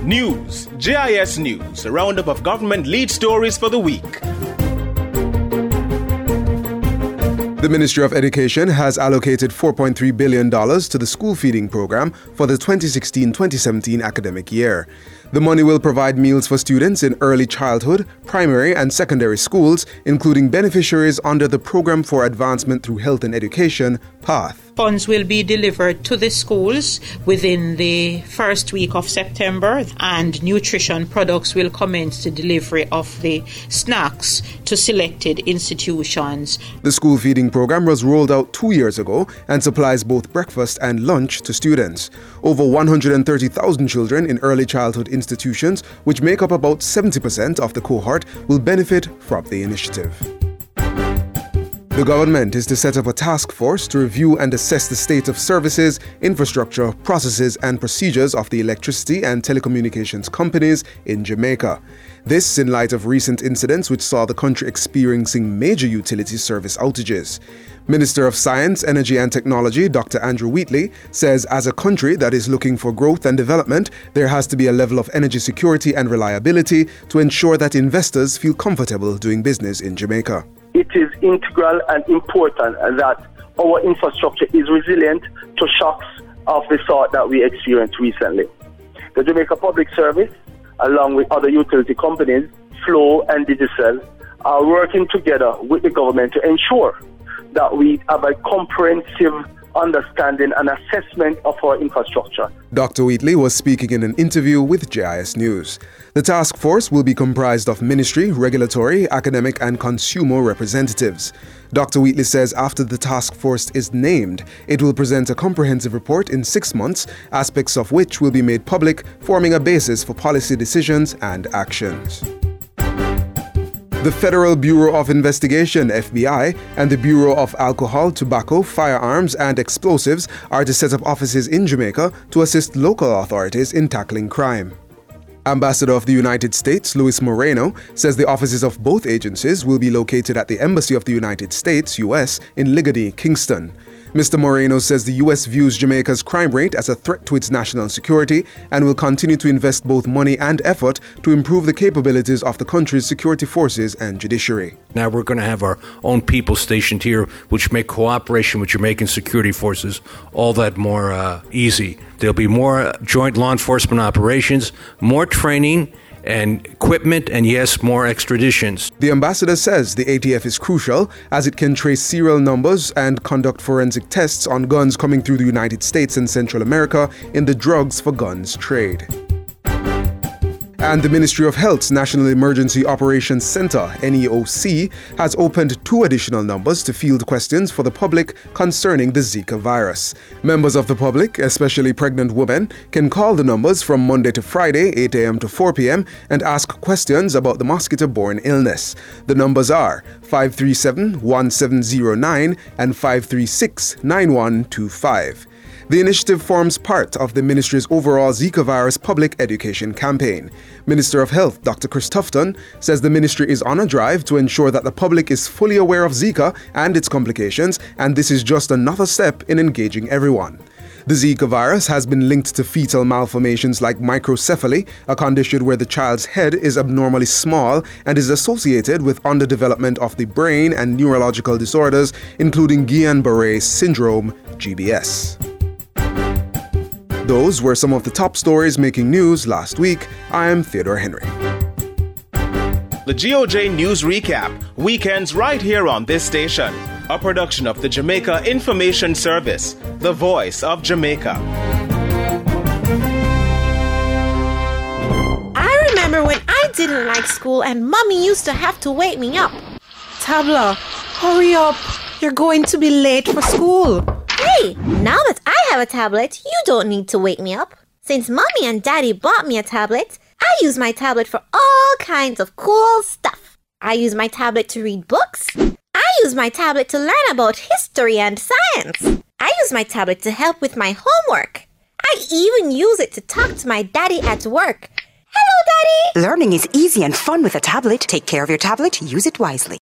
News, JIS News, a roundup of government lead stories for the week. The Ministry of Education has allocated $4.3 billion to the school feeding program for the 2016-2017 academic year. The money will provide meals for students in early childhood, primary and secondary schools, including beneficiaries under the Program for Advancement Through Health and Education, PATH. Funds will be delivered to the schools within the first week of September, and nutrition products will commence the delivery of the snacks to selected institutions. The school feeding program was rolled out 2 years ago and supplies both breakfast and lunch to students. Over 130,000 children in early childhood institutions, which make up about 70% of the cohort, will benefit from the initiative. The government is to set up a task force to review and assess the state of services, infrastructure, processes and procedures of the electricity and telecommunications companies in Jamaica. This in light of recent incidents which saw the country experiencing major utility service outages. Minister of Science, Energy and Technology, Dr. Andrew Wheatley, says as a country that is looking for growth and development, there has to be a level of energy security and reliability to ensure that investors feel comfortable doing business in Jamaica. It is integral and important that our infrastructure is resilient to shocks of the sort that we experienced recently. The Jamaica Public Service, along with other utility companies, Flow and Digicel, are working together with the government to ensure that we have a comprehensive understanding and assessment of our infrastructure. Dr. Wheatley was speaking in an interview with JIS News. The task force will be comprised of ministry, regulatory, academic and consumer representatives. Dr. Wheatley says after the task force is named, it will present a comprehensive report in 6 months, aspects of which will be made public, forming a basis for policy decisions and actions. The Federal Bureau of Investigation, FBI, and the Bureau of Alcohol, Tobacco, Firearms and Explosives are to set up offices in Jamaica to assist local authorities in tackling crime. Ambassador of the United States, Luis Moreno, says the offices of both agencies will be located at the Embassy of the United States, US, in Ligonier, Kingston. Mr. Moreno says the U.S. views Jamaica's crime rate as a threat to its national security and will continue to invest both money and effort to improve the capabilities of the country's security forces and judiciary. Now we're going to have our own people stationed here, which make cooperation with Jamaican security forces all that more easy. There'll be more joint law enforcement operations, more training and equipment, and yes, more extraditions. The ambassador says the ATF is crucial as it can trace serial numbers and conduct forensic tests on guns coming through the United States and Central America in the drugs for guns trade. And the Ministry of Health's National Emergency Operations Center, NEOC, has opened 2 additional numbers to field questions for the public concerning the Zika virus. Members of the public, especially pregnant women, can call the numbers from Monday to Friday, 8 a.m. to 4 p.m. and ask questions about the mosquito-borne illness. The numbers are 537-1709 and 536-9125. The initiative forms part of the ministry's overall Zika virus public education campaign. Minister of Health Dr. Chris Tufton says the ministry is on a drive to ensure that the public is fully aware of Zika and its complications, and this is just another step in engaging everyone. The Zika virus has been linked to fetal malformations like microcephaly, a condition where the child's head is abnormally small and is associated with underdevelopment of the brain and neurological disorders, including Guillain-Barré syndrome, GBS. Those were some of the top stories making news last week. I am Theodore Henry. The GOJ News Recap, weekends right here on this station. A production of the Jamaica Information Service, the voice of Jamaica. I remember when I didn't like school and Mommy used to have to wake me up. Tabla, hurry up. You're going to be late for school. Hey, now that I have a tablet, you don't need to wake me up. Since Mommy and Daddy bought me a tablet, I use my tablet for all kinds of cool stuff. I use my tablet to read books. I use my tablet to learn about history and science. I use my tablet to help with my homework. I even use it to talk to my daddy at work. Hello, Daddy! Learning is easy and fun with a tablet. Take care of your tablet. Use it wisely.